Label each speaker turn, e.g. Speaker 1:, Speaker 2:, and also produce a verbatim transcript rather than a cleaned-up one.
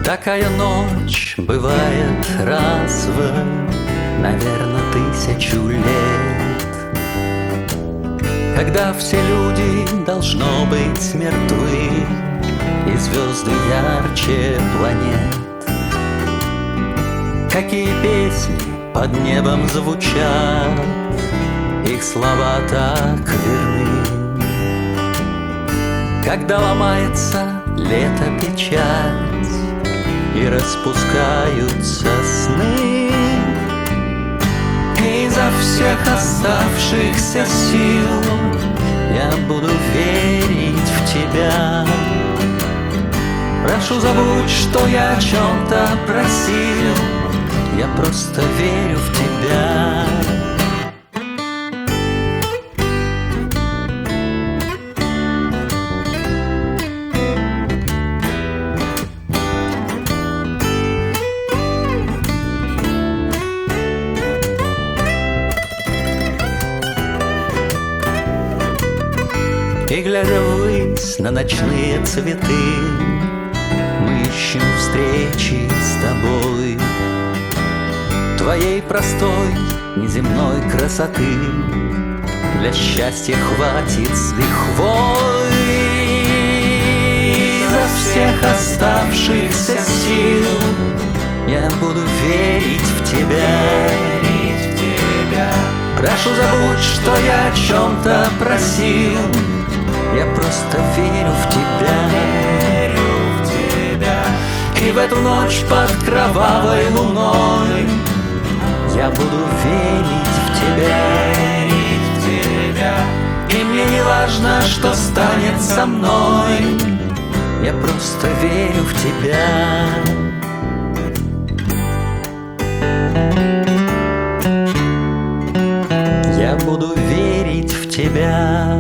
Speaker 1: Такая ночь бывает раз в, наверно, тысячу лет, когда все люди, должно быть, мертвы, и звезды ярче планет. Какие песни под небом звучат, их слова так верны. Когда ломается лето-печать и распускаются сны, изо всех оставшихся сил я буду верить в тебя. Прошу, забудь, что я о чем-то просил, я просто верю в тебя. И глядя ввысь на ночные цветы, мы ищем встречи с тобой, твоей простой неземной красоты. Для счастья хватит с лихвой. Изо всех оставшихся сил я буду верить в тебя. Прошу, забудь, что я о чем-то просил, я просто верю в тебя. Верю в тебя. И в эту ночь под кровавой луной я буду верить в тебя. Верить в тебя. И мне не важно, что станет со мной, я просто верю в тебя. Я буду верить в тебя.